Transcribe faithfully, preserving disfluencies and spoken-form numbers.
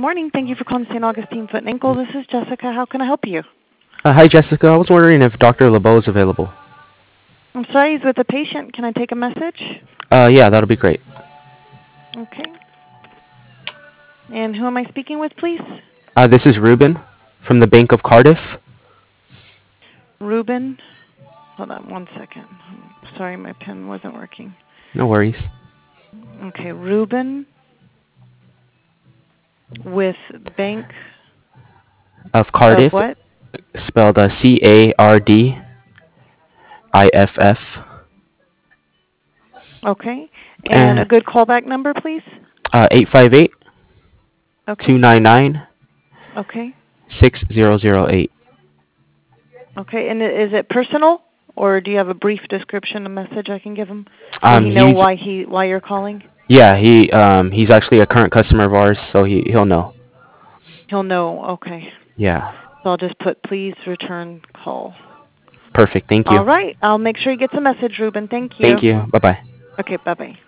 morning. Thank you for calling Saint Augustine Foot and Ankle. This is Jessica. How can I help you? Uh, hi, Jessica. I was wondering if Doctor LeBeau is available. I'm sorry, he's with a patient. Can I take a message? Uh, yeah, that'll be great. Okay. And who am I speaking with, please? Uh, this is Ruben from the Bank of Cardiff. Ruben. Hold on one second. Sorry, my pen wasn't working. No worries. Okay, Ruben with Bank Of of Cardiff, what? spelled uh, C A R D I F F. Okay. And a And good callback number, please? uh, eight five eight, two Okay. nine nine, Okay. six zero zero eight. Okay. And i- is it personal, or do you have a brief description, a message I can give him? Will Um, he know he's why he why you're calling? yeah, he um he's actually a current customer of ours, so he he'll know. He'll know. Okay. Yeah, So I'll just put please return call. perfect. Thank you. All right. I'll make sure he gets a message, Ruben. Thank you. Thank you. Bye bye. Okay. Bye bye.